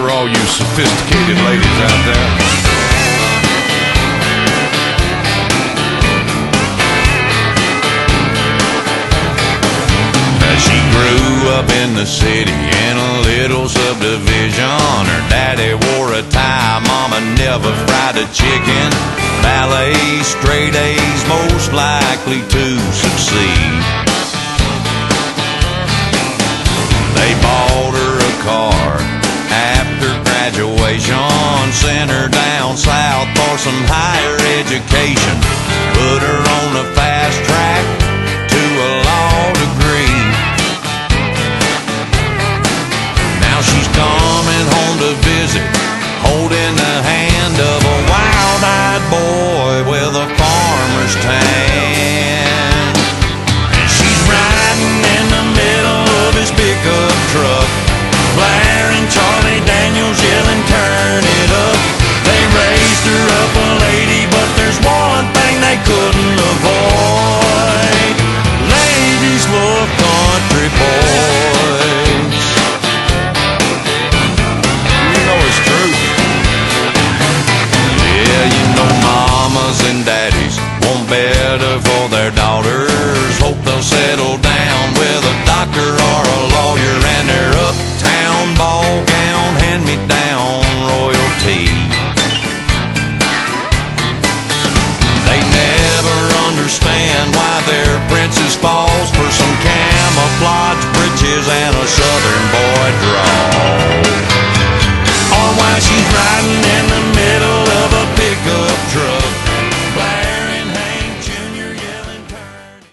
for all you sophisticated ladies out there. She grew up in the city in a little subdivision. Her daddy wore a tie, mama never fried a chicken. Ballet, straight A's, most likely to succeed. They bought her a car after graduation, sent her down south for some higher education, put her on a fast track to a law degree. Now she's coming home to visit, holding the hand of a wild-eyed boy with a farmer's tan. And she's riding in the middle of his pickup truck, blaring Charlie Daniels, yelling, "Turn it up." They raised her up a lady, but there's one thing they couldn't avoid: ladies love country boys. You know it's true. Yeah, you know mamas and daddies want better for their daughters. Hope they'll settle down with a doctor or a lawyer, and their uptown ball gown hand-me-down royalty. They never understand why their princess falls for some camouflage breeches and a southern boy.